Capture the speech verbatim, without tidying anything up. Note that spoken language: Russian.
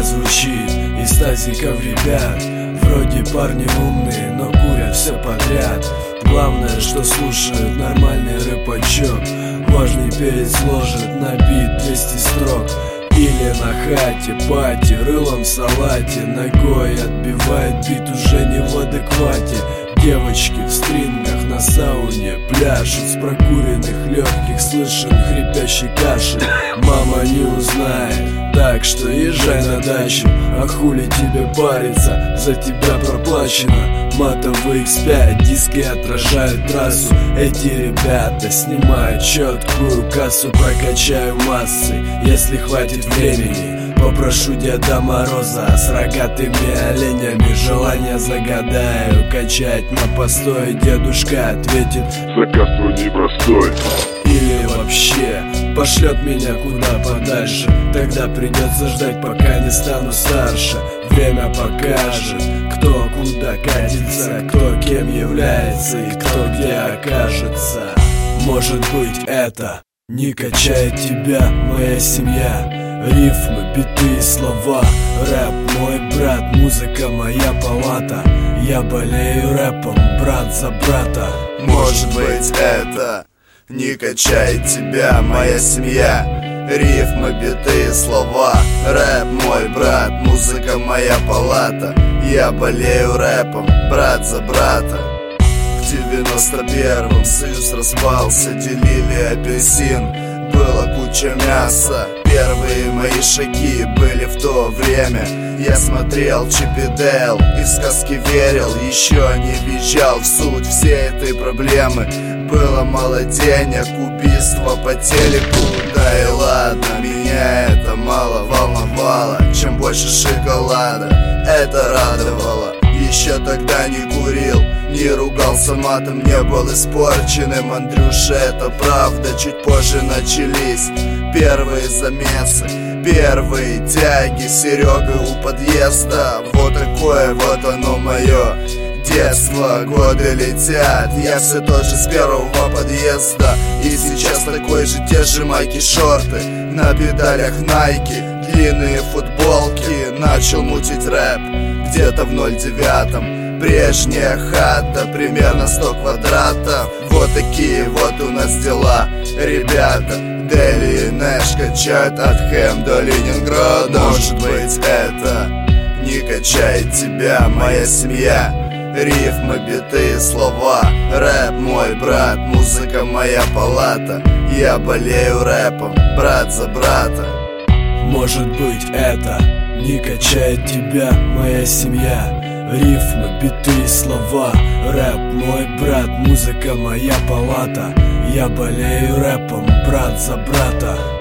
звучит из тазиков ребят. Вроде парни умные, но курят все подряд. Главное, что слушают нормальный рэпачок. Важный перец ложит на бит двести строк. Или на хате пати, рылом в салате, ногой отбивает бит уже не в адеквате. Девочки в стрингах на сауне пляшут, с прокуренных легких слышен хрипящий кашель. Мама не узнает, так что езжай на дачу. А хули тебе париться, за тебя проплачено. Матовый икс пять, диски отражают трассу. Эти ребята снимают четкую кассу. Прокачаю массы, если хватит времени. Попрошу Деда Мороза с рогатыми оленями. Желание загадаю качать на постой. Дедушка ответит: заказ твой непростой. Или вообще пошлет меня куда подальше. Тогда придется ждать, пока не стану старше. Время покажет, кто куда катится, кто кем является и кто где окажется. Может быть, это не качает тебя моя семья. Рифмы, биты, слова, рэп мой брат, музыка моя палата. Я болею рэпом, брат за брата. Может быть, это не качает тебя моя семья. Рифмы, биты, слова, рэп мой брат, музыка моя палата. Я болею рэпом, брат за брата. В девяносто первом союз распался, делили апельсин. Была куча мяса. Первые мои шаги были в то время. Я смотрел Чип и Дейл и в сказки верил. Еще не въезжал в суть всей этой проблемы. Было мало денег, убийство по телеку. Да и ладно, меня это мало волновало. Чем больше шоколада, это радовало. Еще тогда не курил, не ругался матом, не был испорченным. Андрюша, это правда, чуть позже начались первые замесы, первые тяги. Серега у подъезда, вот такое вот оно мое детство. Годы летят, я все тот же с первого подъезда. И сейчас такой же, те же майки, шорты, на педалях найки, длинные футболки. Начал мутить рэп где-то в ноль девятом. Прежняя хата, примерно сто квадратов. Вот такие вот у нас дела, ребята. Дели и Нэш качают от Хэм до Ленинграда. Может быть, это не качает тебя моя семья. Рифмы, биты, слова, рэп мой брат, музыка моя палата. Я болею рэпом, брат за брата. Может быть, это не качает тебя моя семья. Рифмы, биты, слова, рэп мой брат, музыка моя палата. Я болею рэпом, брат за брата.